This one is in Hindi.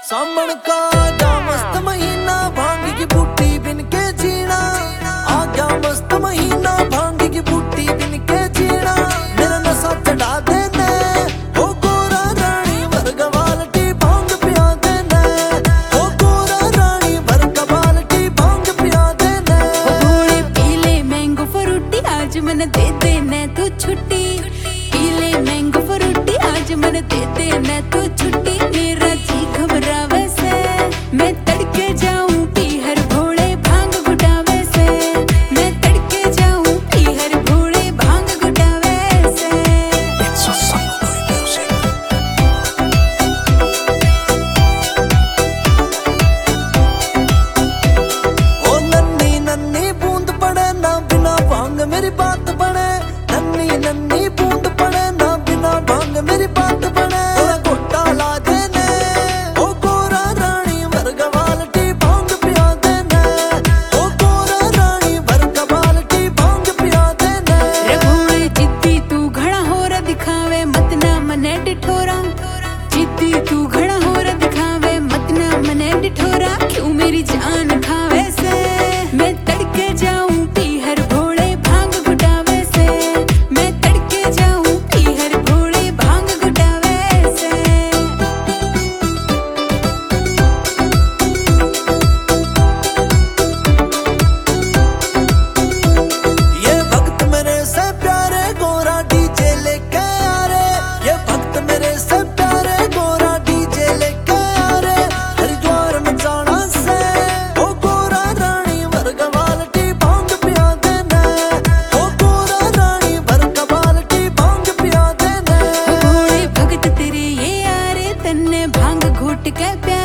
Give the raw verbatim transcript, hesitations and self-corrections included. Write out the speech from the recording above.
सामन का आजा मस्त महीना, भांग की बूटी बिन के जीना। आजा मस्त महीना, भांग की बूटी बिन के जीना। मेरा नशा चढ़ा देने ओ गोरा रानी वर्ग बाल्टी भांग पिया देने। ओ गोरा रानी वर्ग बाल्टी भांग पिया देने। गोरे पीले मैंगो फ्रूटी आज मन दे देने तू छुट्टी। पीले मैंगो फ्रूटी आज मन दे देने तू छुट्टी। मेरा जी घबरावे से मैं तड़के जाऊं पीहर भोले भांग घुटावे से। मैं तड़के जाऊं पीहर भोले भांग घुटावे से। ओ नन्नी नन्नी बूंद पड़े ना बिना भांग मेरी बात बने। नन्नी नन्नी बूंद पड़े ना बिना भांग मेरी बात बने। थोड़ा घोटा ला देने ओ गोरा रानी वर्ग बाल्टी भांग पिया देने। ओ गोरा रानी वर्ग बाल्टी भांग पिया देने। रे भोले जिद्दी तू घड़ा होरा दिखावे मत ना मने डिठोरा। जिद्दी तू घड़ा होरा दिखावे मत ना मने डिठोरा। क्यों मेरी जान खावे से मैं तड़के जाऊं पीहर भोले भांग घुटावे से। मैं तड़के जाऊं पीहर भोले भांग घुटावे से। ये भक्त मेरे से प्यारे गोरा डीजे लेके आ रे। ये भक्त मेरे से प्यारे गोरा डीजे लेके आ रे। हरिद्वार में जाना से ओ गोरा रानी वर्ग बाल्टी भांग पिया देने। ओ गोरा रानी वर्ग बाल्टी भांग पिया देने। भोले भगत तेरे ये यारे तन्ने भांग घोट के प्यारे।